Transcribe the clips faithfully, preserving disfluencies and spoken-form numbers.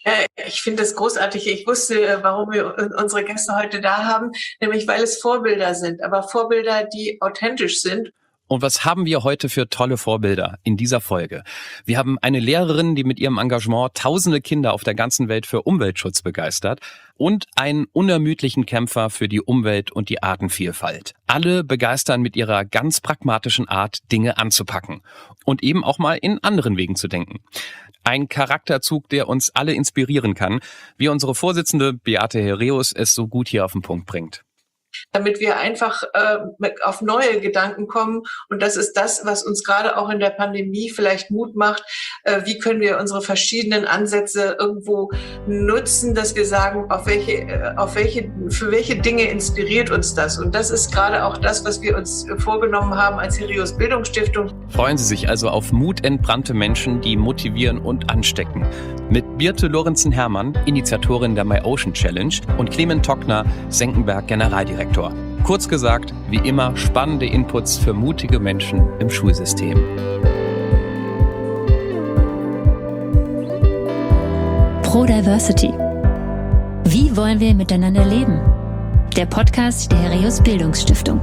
Ja, ich finde das großartig. Ich wusste, warum wir unsere Gäste heute da haben, nämlich weil es Vorbilder sind, aber Vorbilder, die authentisch sind. Und was haben wir heute für tolle Vorbilder in dieser Folge? Wir haben eine Lehrerin, die mit ihrem Engagement tausende Kinder auf der ganzen Welt für Umweltschutz begeistert und einen unermüdlichen Kämpfer für die Umwelt und die Artenvielfalt. Alle begeistern mit ihrer ganz pragmatischen Art, Dinge anzupacken und eben auch mal in anderen Wegen zu denken. Ein Charakterzug, der uns alle inspirieren kann, wie unsere Vorsitzende Beate Herreus es so gut hier auf den Punkt bringt. Damit wir einfach äh, auf neue Gedanken kommen. Und das ist das, was uns gerade auch in der Pandemie vielleicht Mut macht. Äh, wie können wir unsere verschiedenen Ansätze irgendwo nutzen, dass wir sagen, auf welche, äh, auf welche, für welche Dinge inspiriert uns das? Und das ist gerade auch das, was wir uns vorgenommen haben als Herreus Bildungsstiftung. Freuen Sie sich also auf mutentbrannte Menschen, die motivieren und anstecken. Mit Birte Lorenzen-Hermann, Initiatorin der My Ocean Challenge, und Clement Tockner, Senckenberg Generaldirektor. Kurz gesagt, wie immer spannende Inputs für mutige Menschen im Schulsystem. Pro-Diversity. Wie wollen wir miteinander leben? Der Podcast der Herreus Bildungsstiftung.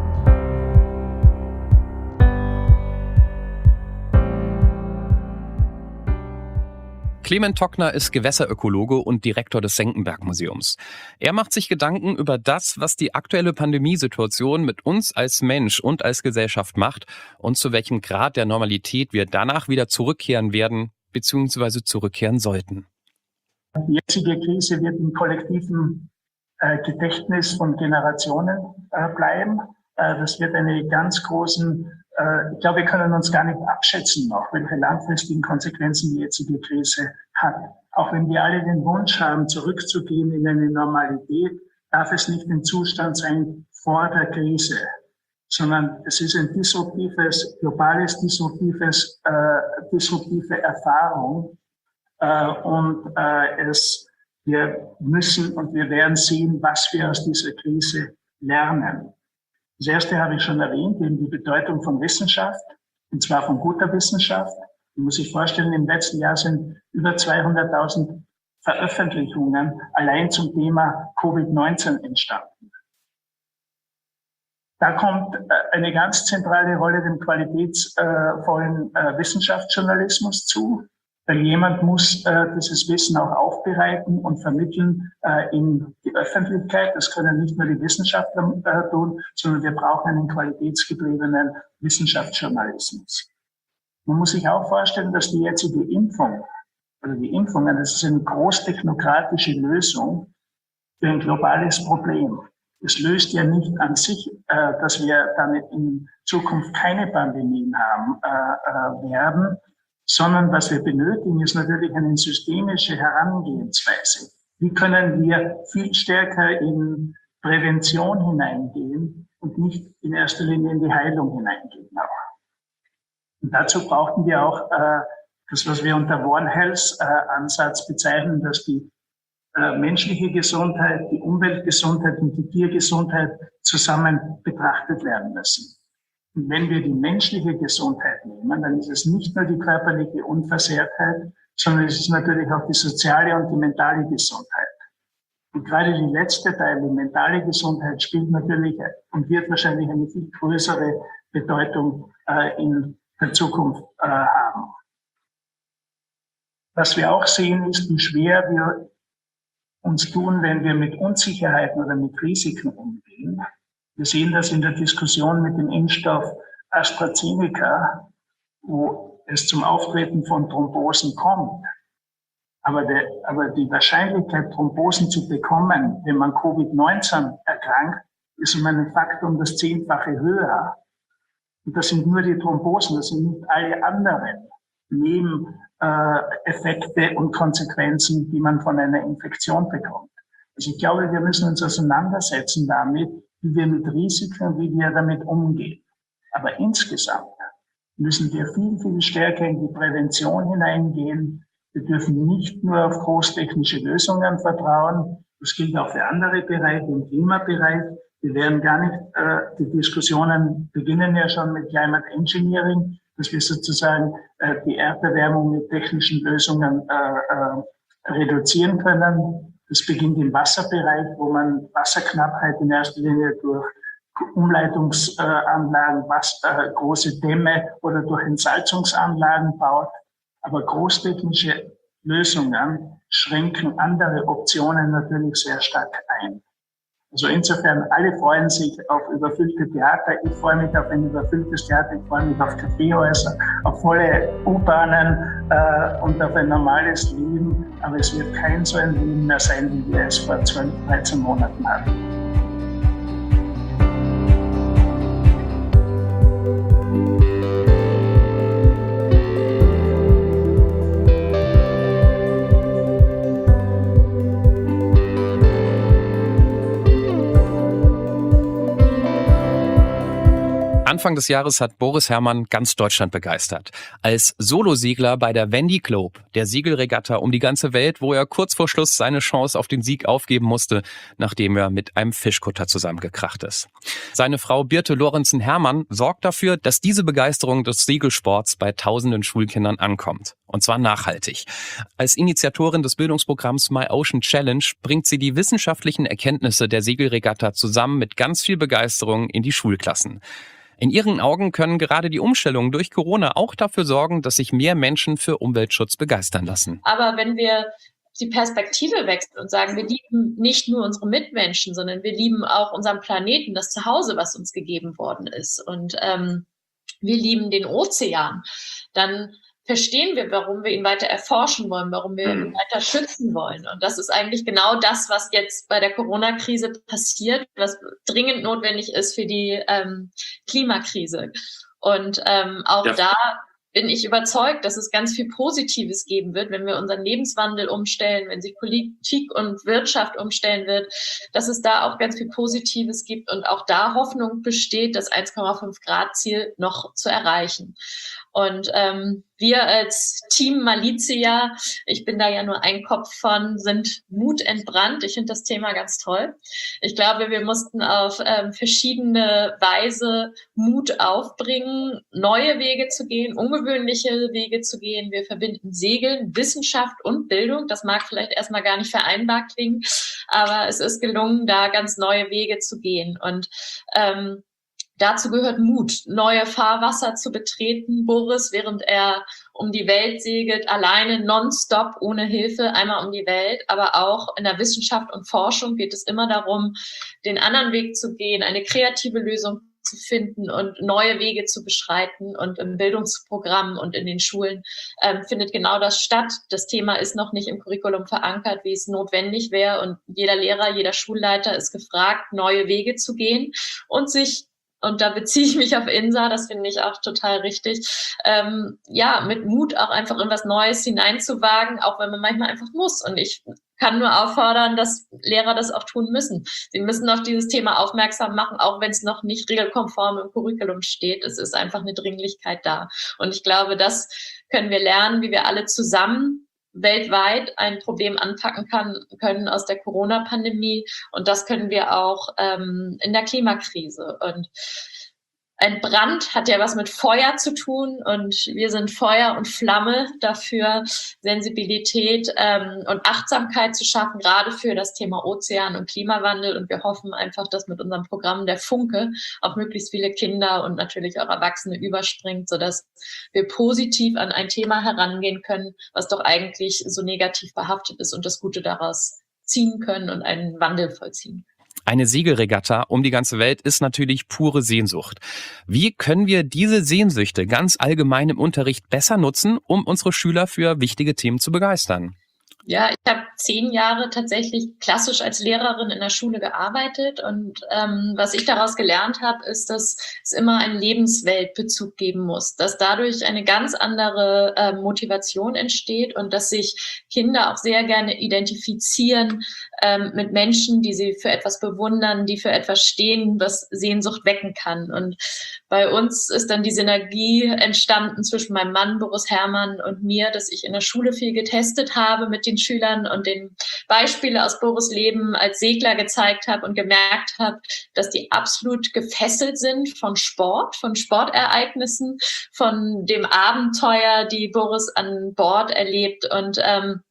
Clement Tockner ist Gewässerökologe und Direktor des Senckenberg-Museums. Er macht sich Gedanken über das, was die aktuelle Pandemiesituation mit uns als Mensch und als Gesellschaft macht und zu welchem Grad der Normalität wir danach wieder zurückkehren werden bzw. zurückkehren sollten. Die jetzige Krise wird im kollektiven äh, Gedächtnis von Generationen äh, bleiben. Äh, das wird eine ganz großen Ich glaube, wir können uns gar nicht abschätzen noch, welche langfristigen Konsequenzen die jetzige Krise hat. Auch wenn wir alle den Wunsch haben, zurückzugehen in eine Normalität, darf es nicht ein Zustand sein vor der Krise, sondern es ist ein disruptives, globales, disruptives, äh, disruptive Erfahrung. Äh, und äh, es, wir müssen und wir werden sehen, was wir aus dieser Krise lernen. Das erste habe ich schon erwähnt, eben die Bedeutung von Wissenschaft, und zwar von guter Wissenschaft. Man muss sich vorstellen, im letzten Jahr sind über zweihunderttausend Veröffentlichungen allein zum Thema Covid neunzehn entstanden. Da kommt eine ganz zentrale Rolle dem qualitätsvollen Wissenschaftsjournalismus zu. Weil jemand muss äh, dieses Wissen auch aufbereiten und vermitteln äh, in die Öffentlichkeit. Das können nicht nur die Wissenschaftler äh, tun, sondern wir brauchen einen qualitätsgetriebenen Wissenschaftsjournalismus. Man muss sich auch vorstellen, dass die jetzige Impfung oder die Impfungen, das ist eine großtechnokratische Lösung für ein globales Problem. Es löst ja nicht an sich, äh, dass wir dann in Zukunft keine Pandemien haben äh, äh, werden, sondern was wir benötigen, ist natürlich eine systemische Herangehensweise. Wie können wir viel stärker in Prävention hineingehen und nicht in erster Linie in die Heilung hineingehen? Und dazu brauchten wir auch äh, das, was wir unter One Health äh, Ansatz bezeichnen, dass die äh, menschliche Gesundheit, die Umweltgesundheit und die Tiergesundheit zusammen betrachtet werden müssen. Und wenn wir die menschliche Gesundheit nehmen, dann ist es nicht nur die körperliche Unversehrtheit, sondern es ist natürlich auch die soziale und die mentale Gesundheit. Und gerade die letzte Teil, die mentale Gesundheit, spielt natürlich und wird wahrscheinlich eine viel größere Bedeutung äh, in der Zukunft äh, haben. Was wir auch sehen, ist, wie schwer wir uns tun, wenn wir mit Unsicherheiten oder mit Risiken umgehen. Wir sehen das in der Diskussion mit dem Impfstoff AstraZeneca, wo es zum Auftreten von Thrombosen kommt. Aber, der, aber die Wahrscheinlichkeit, Thrombosen zu bekommen, wenn man Covid neunzehn erkrankt, ist um einen Faktor um das Zehnfache höher. Und das sind nur die Thrombosen, das sind nicht alle anderen Nebeneffekte und Konsequenzen, die man von einer Infektion bekommt. Also ich glaube, wir müssen uns auseinandersetzen damit, wie wir mit Risiken, wie wir damit umgehen. Aber insgesamt müssen wir viel, viel stärker in die Prävention hineingehen. Wir dürfen nicht nur auf großtechnische Lösungen vertrauen. Das gilt auch für andere Bereiche, im Klimabereich. Wir werden gar nicht, äh, die Diskussionen beginnen ja schon mit Climate Engineering, dass wir sozusagen äh, die Erderwärmung mit technischen Lösungen äh, äh, reduzieren können. Das beginnt im Wasserbereich, wo man Wasserknappheit in erster Linie durch Umleitungsanlagen, was, äh, große Dämme oder durch Entsalzungsanlagen baut. Aber großtechnische Lösungen schränken andere Optionen natürlich sehr stark ein. Also insofern, alle freuen sich auf überfüllte Theater. Ich freue mich auf ein überfülltes Theater, ich freue mich auf Kaffeehäuser, auf volle U-Bahnen äh, und auf ein normales Leben. Aber es wird kein so ein Leben mehr sein, wie wir es vor zwölf, dreizehn Monaten hatten. Anfang des Jahres hat Boris Herrmann ganz Deutschland begeistert. Als Solosegler bei der Vendée Globe, der Segelregatta um die ganze Welt, wo er kurz vor Schluss seine Chance auf den Sieg aufgeben musste, nachdem er mit einem Fischkutter zusammengekracht ist. Seine Frau Birte Lorenzen-Herrmann sorgt dafür, dass diese Begeisterung des Segelsports bei tausenden Schulkindern ankommt. Und zwar nachhaltig. Als Initiatorin des Bildungsprogramms My Ocean Challenge bringt sie die wissenschaftlichen Erkenntnisse der Segelregatta zusammen mit ganz viel Begeisterung in die Schulklassen. In ihren Augen können gerade die Umstellungen durch Corona auch dafür sorgen, dass sich mehr Menschen für Umweltschutz begeistern lassen. Aber wenn wir die Perspektive wechseln und sagen, wir lieben nicht nur unsere Mitmenschen, sondern wir lieben auch unseren Planeten, das Zuhause, was uns gegeben worden ist. Und ähm, wir lieben den Ozean, dann verstehen wir, warum wir ihn weiter erforschen wollen, warum wir ihn weiter schützen wollen. Und das ist eigentlich genau das, was jetzt bei der Corona-Krise passiert, was dringend notwendig ist für die ähm, Klimakrise. Und ähm, auch ja. da bin ich überzeugt, dass es ganz viel Positives geben wird, wenn wir unseren Lebenswandel umstellen, wenn sich Politik und Wirtschaft umstellen wird, dass es da auch ganz viel Positives gibt und auch da Hoffnung besteht, das eins Komma fünf Grad Ziel noch zu erreichen. Und ähm, wir als Team Malizia, ich bin da ja nur ein Kopf von, sind mutentbrannt. Ich finde das Thema ganz toll. Ich glaube, wir mussten auf ähm, verschiedene Weise Mut aufbringen, neue Wege zu gehen, ungewöhnliche Wege zu gehen. Wir verbinden Segeln, Wissenschaft und Bildung. Das mag vielleicht erstmal gar nicht vereinbar klingen, aber es ist gelungen, da ganz neue Wege zu gehen. Und ähm, dazu gehört Mut, neue Fahrwasser zu betreten. Boris, während er um die Welt segelt, alleine nonstop, ohne Hilfe, einmal um die Welt. Aber auch in der Wissenschaft und Forschung geht es immer darum, den anderen Weg zu gehen, eine kreative Lösung zu finden und neue Wege zu beschreiten. Und im Bildungsprogramm und in den Schulen ähm, findet genau das statt. Das Thema ist noch nicht im Curriculum verankert, wie es notwendig wäre. Und jeder Lehrer, jeder Schulleiter ist gefragt, neue Wege zu gehen und sich, und da beziehe ich mich auf INSA, das finde ich auch total richtig, ähm, ja, mit Mut auch einfach in was Neues hineinzuwagen, auch wenn man manchmal einfach muss. Und ich kann nur auffordern, dass Lehrer das auch tun müssen. Sie müssen auf dieses Thema aufmerksam machen, auch wenn es noch nicht regelkonform im Curriculum steht. Es ist einfach eine Dringlichkeit da. Und ich glaube, das können wir lernen, wie wir alle zusammen weltweit ein Problem anpacken kann, können aus der Corona-Pandemie. Und das können wir auch ähm, in der Klimakrise. Und ein Brand hat ja was mit Feuer zu tun und wir sind Feuer und Flamme dafür, Sensibilität ähm, und Achtsamkeit zu schaffen, gerade für das Thema Ozean und Klimawandel. Und wir hoffen einfach, dass mit unserem Programm der Funke auf möglichst viele Kinder und natürlich auch Erwachsene überspringt, sodass wir positiv an ein Thema herangehen können, was doch eigentlich so negativ behaftet ist und das Gute daraus ziehen können und einen Wandel vollziehen. Eine Segelregatta um die ganze Welt ist natürlich pure Sehnsucht. Wie können wir diese Sehnsüchte ganz allgemein im Unterricht besser nutzen, um unsere Schüler für wichtige Themen zu begeistern? Ja, ich habe zehn Jahre tatsächlich klassisch als Lehrerin in der Schule gearbeitet und ähm, was ich daraus gelernt habe, ist, dass es immer einen Lebensweltbezug geben muss, dass dadurch eine ganz andere äh, Motivation entsteht und dass sich Kinder auch sehr gerne identifizieren ähm, mit Menschen, die sie für etwas bewundern, die für etwas stehen, was Sehnsucht wecken kann. Und bei uns ist dann die Synergie entstanden zwischen meinem Mann Boris Herrmann und mir, dass ich in der Schule viel getestet habe mit den Schülern und den Beispiele aus Boris' Leben als Segler gezeigt habe und gemerkt habe, dass die absolut gefesselt sind von Sport, von Sportereignissen, von dem Abenteuer, die Boris an Bord erlebt und ähm,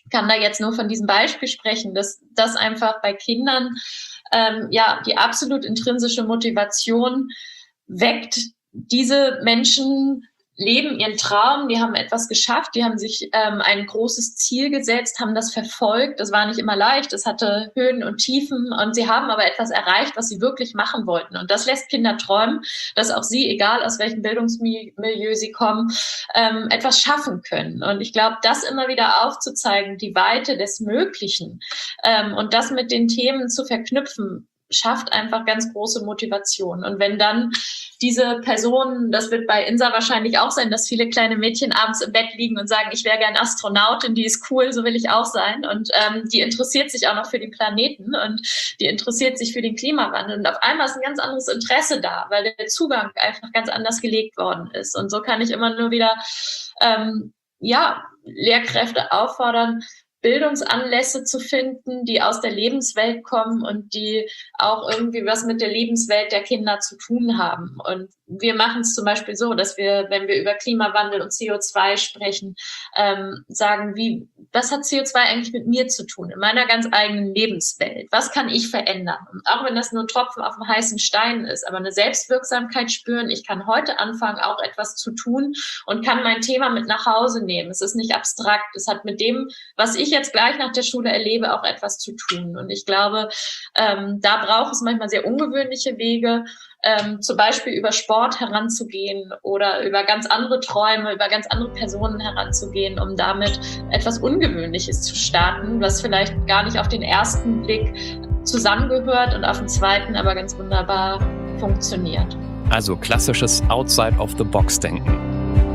kann da jetzt nur von diesem Beispiel sprechen, dass das einfach bei Kindern ähm, ja die absolut intrinsische Motivation weckt. Diese Menschen leben ihren Traum, die haben etwas geschafft, die haben sich ähm, ein großes Ziel gesetzt, haben das verfolgt. Das war nicht immer leicht, es hatte Höhen und Tiefen und sie haben aber etwas erreicht, was sie wirklich machen wollten. Und das lässt Kinder träumen, dass auch sie, egal aus welchem Bildungsmilieu sie kommen, ähm, etwas schaffen können. Und ich glaube, das immer wieder aufzuzeigen, die Weite des Möglichen ähm, und das mit den Themen zu verknüpfen, schafft einfach ganz große Motivation. Und wenn dann diese Personen, das wird bei INSA wahrscheinlich auch sein, dass viele kleine Mädchen abends im Bett liegen und sagen, ich wäre gern Astronautin, die ist cool, so will ich auch sein. Und ähm, die interessiert sich auch noch für den Planeten und die interessiert sich für den Klimawandel. Und auf einmal ist ein ganz anderes Interesse da, weil der Zugang einfach ganz anders gelegt worden ist. Und so kann ich immer nur wieder ähm, ja, Lehrkräfte auffordern, Bildungsanlässe zu finden, die aus der Lebenswelt kommen und die auch irgendwie was mit der Lebenswelt der Kinder zu tun haben. Und wir machen es zum Beispiel so, dass wir, wenn wir über Klimawandel und C O zwei sprechen, ähm, sagen, wie, was hat C O zwei eigentlich mit mir zu tun, in meiner ganz eigenen Lebenswelt? Was kann ich verändern? Und auch wenn das nur Tropfen auf dem heißen Stein ist, aber eine Selbstwirksamkeit spüren, ich kann heute anfangen, auch etwas zu tun und kann mein Thema mit nach Hause nehmen. Es ist nicht abstrakt, es hat mit dem, was ich jetzt gleich nach der Schule erlebe, auch etwas zu tun. Und ich glaube, ähm, da braucht es manchmal sehr ungewöhnliche Wege, ähm, zum Beispiel über Sport heranzugehen oder über ganz andere Träume, über ganz andere Personen heranzugehen, um damit etwas Ungewöhnliches zu starten, was vielleicht gar nicht auf den ersten Blick zusammengehört und auf den zweiten aber ganz wunderbar funktioniert. Also klassisches Outside-of-the-Box-Denken.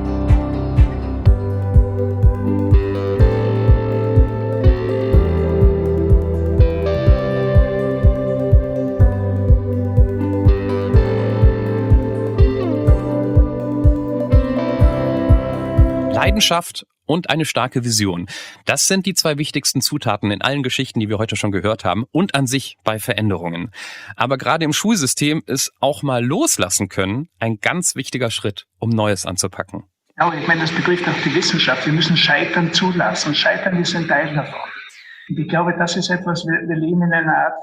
Leidenschaft und eine starke Vision. Das sind die zwei wichtigsten Zutaten in allen Geschichten, die wir heute schon gehört haben und an sich bei Veränderungen. Aber gerade im Schulsystem ist auch mal loslassen können ein ganz wichtiger Schritt, um Neues anzupacken. Ja, ich meine, das betrifft auch die Wissenschaft. Wir müssen Scheitern zulassen. Scheitern ist ein Teil davon. Und ich glaube, das ist etwas, wir, wir leben in einer Art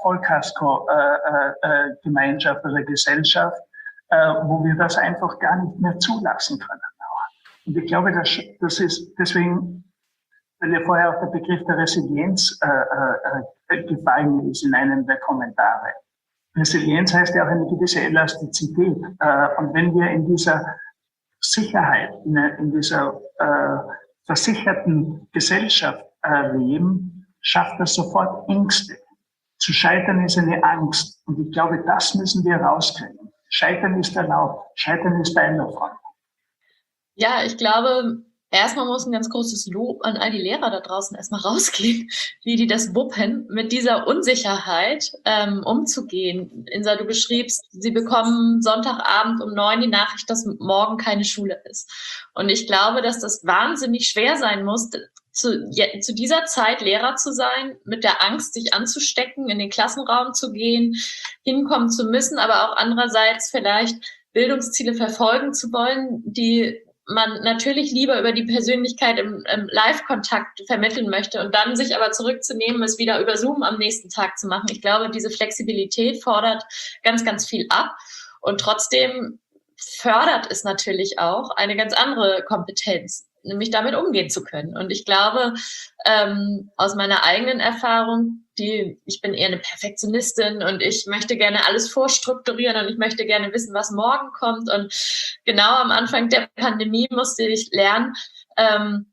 Vollkasko-Gemeinschaft äh, äh, oder Gesellschaft, äh, wo wir das einfach gar nicht mehr zulassen können. Und ich glaube, das, das ist deswegen, weil ja vorher auch der Begriff der Resilienz äh, äh, gefallen ist in einem der Kommentare. Resilienz heißt ja auch eine gewisse Elastizität. Äh, und wenn wir in dieser Sicherheit, in, in dieser äh, versicherten Gesellschaft äh, leben, schafft das sofort Ängste. Zu scheitern ist eine Angst. Und ich glaube, das müssen wir rauskriegen. Scheitern ist erlaubt. Scheitern ist Teil davon. Ja, ich glaube, erstmal muss ein ganz großes Lob an all die Lehrer da draußen erstmal rausgehen, wie die das wuppen, mit dieser Unsicherheit ähm, umzugehen. Insa, du beschriebst, sie bekommen Sonntagabend um neun die Nachricht, dass morgen keine Schule ist. Und ich glaube, dass das wahnsinnig schwer sein muss, zu, ja, zu dieser Zeit Lehrer zu sein, mit der Angst, sich anzustecken, in den Klassenraum zu gehen, hinkommen zu müssen, aber auch andererseits vielleicht Bildungsziele verfolgen zu wollen, die man natürlich lieber über die Persönlichkeit im, im Live-Kontakt vermitteln möchte und dann sich aber zurückzunehmen, es wieder über Zoom am nächsten Tag zu machen. Ich glaube, diese Flexibilität fordert ganz, ganz viel ab und trotzdem fördert es natürlich auch eine ganz andere Kompetenz, nämlich damit umgehen zu können. Und ich glaube, ähm, aus meiner eigenen Erfahrung, die, ich bin eher eine Perfektionistin und ich möchte gerne alles vorstrukturieren und ich möchte gerne wissen, was morgen kommt. Und genau am Anfang der Pandemie musste ich lernen, ähm,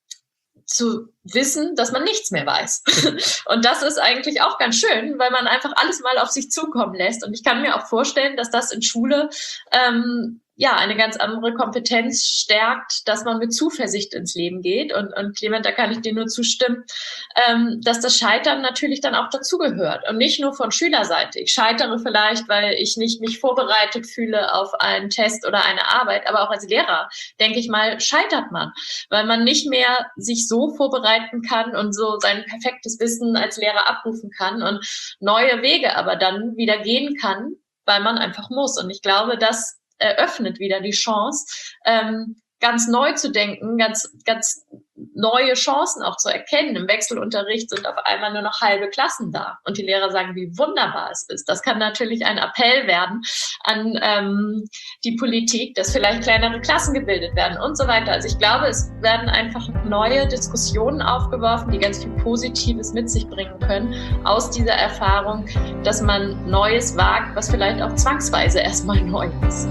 zu wissen, dass man nichts mehr weiß. Und das ist eigentlich auch ganz schön, weil man einfach alles mal auf sich zukommen lässt. Und ich kann mir auch vorstellen, dass das in Schule ähm, ja eine ganz andere Kompetenz stärkt, dass man mit Zuversicht ins Leben geht. Und, und Clement, da kann ich dir nur zustimmen, ähm, dass das Scheitern natürlich dann auch dazugehört. Und nicht nur von Schülerseite. Ich scheitere vielleicht, weil ich nicht mich vorbereitet fühle auf einen Test oder eine Arbeit. Aber auch als Lehrer, denke ich mal, scheitert man, weil man nicht mehr sich so vorbereiten kann und so sein perfektes Wissen als Lehrer abrufen kann und neue Wege aber dann wieder gehen kann, weil man einfach muss. Und ich glaube, das eröffnet wieder die Chance, ähm, ganz neu zu denken, ganz, ganz neue Chancen auch zu erkennen. Im Wechselunterricht sind auf einmal nur noch halbe Klassen da und die Lehrer sagen, wie wunderbar es ist. Das kann natürlich ein Appell werden an ähm, die Politik, dass vielleicht kleinere Klassen gebildet werden und so weiter. Also ich glaube, es werden einfach neue Diskussionen aufgeworfen, die ganz viel Positives mit sich bringen können aus dieser Erfahrung, dass man Neues wagt, was vielleicht auch zwangsweise erstmal neu ist.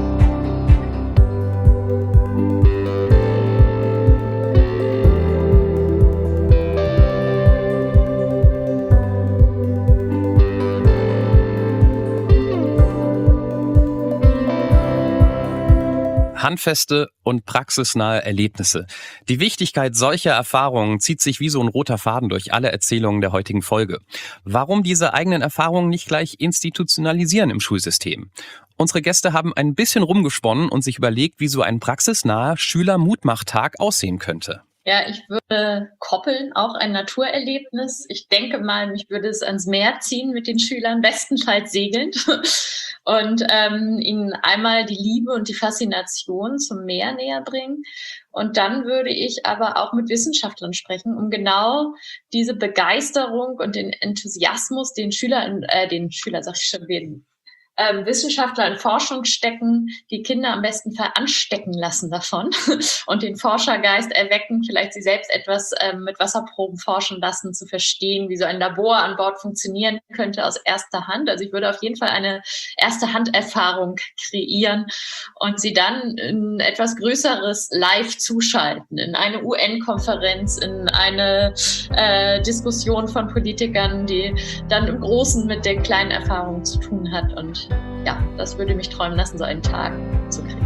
Handfeste und praxisnahe Erlebnisse. Die Wichtigkeit solcher Erfahrungen zieht sich wie so ein roter Faden durch alle Erzählungen der heutigen Folge. Warum diese eigenen Erfahrungen nicht gleich institutionalisieren im Schulsystem? Unsere Gäste haben ein bisschen rumgesponnen und sich überlegt, wie so ein praxisnaher Schüler-Mutmach-Tag aussehen könnte. Ja, ich würde koppeln, auch ein Naturerlebnis. Ich denke mal, mich würde es ans Meer ziehen mit den Schülern, bestenfalls segelnd. Und ähm, ihnen einmal die Liebe und die Faszination zum Meer näher bringen. Und dann würde ich aber auch mit Wissenschaftlern sprechen, um genau diese Begeisterung und den Enthusiasmus, den Schüler, äh, den Schüler, sag ich schon, den Ähm, Wissenschaftler in Forschung stecken, die Kinder am besten veranstecken lassen davon und den Forschergeist erwecken, vielleicht sie selbst etwas ähm, mit Wasserproben forschen lassen, zu verstehen, wie so ein Labor an Bord funktionieren könnte aus erster Hand. Also ich würde auf jeden Fall eine erste Hand-Erfahrung kreieren und sie dann in etwas Größeres live zuschalten, in eine U N-Konferenz, in eine äh, Diskussion von Politikern, die dann im Großen mit der kleinen Erfahrung zu tun hat. Und ja, das würde mich träumen lassen, so einen Tag zu kreieren.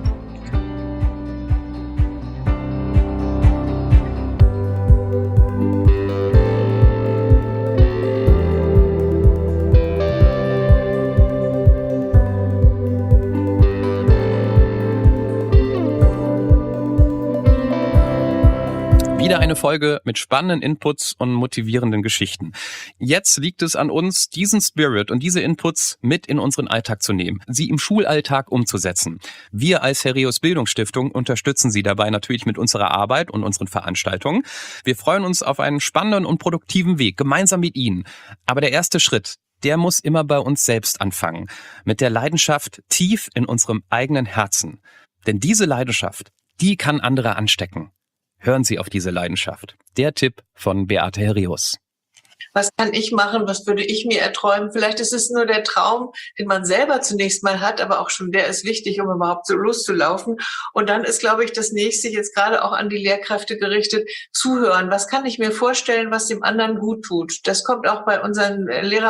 Wieder eine Folge mit spannenden Inputs und motivierenden Geschichten. Jetzt liegt es an uns, diesen Spirit und diese Inputs mit in unseren Alltag zu nehmen, sie im Schulalltag umzusetzen. Wir als Herreus Bildungsstiftung unterstützen Sie dabei natürlich mit unserer Arbeit und unseren Veranstaltungen. Wir freuen uns auf einen spannenden und produktiven Weg, gemeinsam mit Ihnen. Aber der erste Schritt, der muss immer bei uns selbst anfangen, mit der Leidenschaft tief in unserem eigenen Herzen. Denn diese Leidenschaft, die kann andere anstecken. Hören Sie auf diese Leidenschaft. Der Tipp von Beate Herreus. Was kann ich machen? Was würde ich mir erträumen? Vielleicht ist es nur der Traum, den man selber zunächst mal hat, aber auch schon der ist wichtig, um überhaupt so loszulaufen. Und dann ist, glaube ich, das nächste jetzt gerade auch an die Lehrkräfte gerichtet, zuhören. Was kann ich mir vorstellen, was dem anderen gut tut? Das kommt auch bei unseren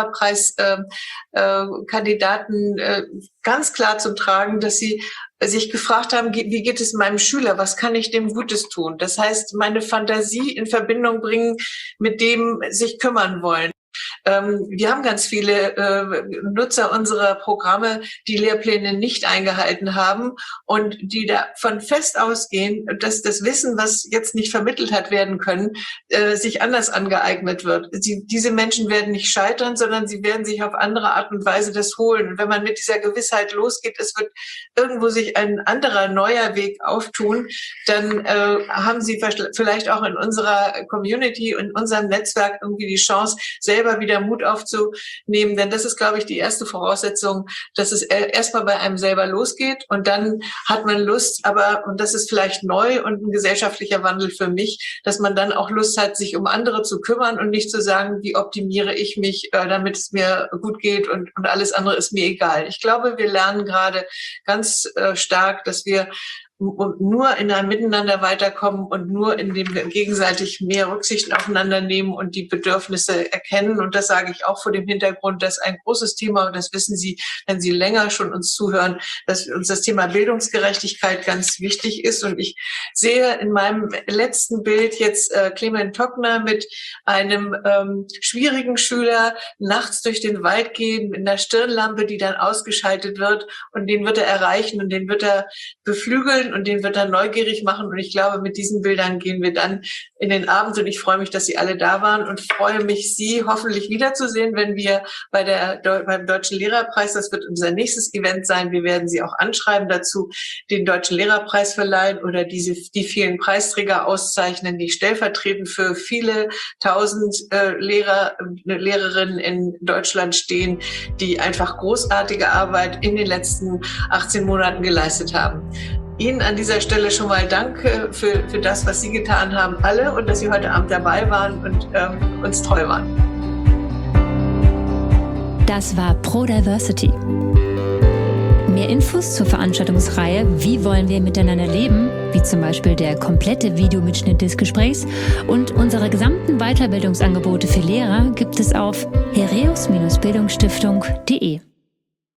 Lehrerpreiskandidaten äh, äh, ganz klar zum Tragen, dass sie sich gefragt haben, wie geht es meinem Schüler? Was kann ich dem Gutes tun? Das heißt, meine Fantasie in Verbindung bringen mit dem sich kümmern wollen. Ähm, wir haben ganz viele äh, Nutzer unserer Programme, die Lehrpläne nicht eingehalten haben und die davon fest ausgehen, dass das Wissen, was jetzt nicht vermittelt hat werden können, äh, sich anders angeeignet wird. Sie, diese Menschen werden nicht scheitern, sondern sie werden sich auf andere Art und Weise das holen. Und wenn man mit dieser Gewissheit losgeht, es wird irgendwo sich ein anderer, neuer Weg auftun, dann äh, haben sie vielleicht auch in unserer Community, in unserem Netzwerk irgendwie die Chance, selber wieder Mut aufzunehmen, denn das ist, glaube ich, die erste Voraussetzung, dass es erstmal bei einem selber losgeht und dann hat man Lust, aber, und das ist vielleicht neu und ein gesellschaftlicher Wandel für mich, dass man dann auch Lust hat, sich um andere zu kümmern und nicht zu sagen, wie optimiere ich mich, äh, damit es mir gut geht und, und alles andere ist mir egal. Ich glaube, wir lernen gerade ganz äh, stark, dass wir und nur in einem Miteinander weiterkommen und nur in dem gegenseitig mehr Rücksichten aufeinander nehmen und die Bedürfnisse erkennen. Und das sage ich auch vor dem Hintergrund, dass ein großes Thema, und das wissen Sie, wenn Sie länger schon uns zuhören, dass uns das Thema Bildungsgerechtigkeit ganz wichtig ist. Und ich sehe in meinem letzten Bild jetzt äh, Clement Tockner mit einem ähm, schwierigen Schüler nachts durch den Wald gehen mit einer Stirnlampe, die dann ausgeschaltet wird und den wird er erreichen und den wird er beflügeln interessieren und den wird dann neugierig machen. Und ich glaube, mit diesen Bildern gehen wir dann in den Abend. Und ich freue mich, dass Sie alle da waren und freue mich, Sie hoffentlich wiederzusehen, wenn wir bei der, beim Deutschen Lehrerpreis, das wird unser nächstes Event sein, wir werden Sie auch anschreiben dazu, den Deutschen Lehrerpreis verleihen oder diese, die vielen Preisträger auszeichnen, die stellvertretend für viele tausend äh, Lehrer, äh, Lehrerinnen in Deutschland stehen, die einfach großartige Arbeit in den letzten achtzehn Monaten geleistet haben. Ihnen an dieser Stelle schon mal Danke für, für das, was Sie getan haben, alle, und dass Sie heute Abend dabei waren und ähm, uns treu waren. Das war ProDiversity. Mehr Infos zur Veranstaltungsreihe Wie wollen wir miteinander leben, wie zum Beispiel der komplette Videomitschnitt des Gesprächs und unsere gesamten Weiterbildungsangebote für Lehrer gibt es auf heräus Bindestrich bildungsstiftung punkt de.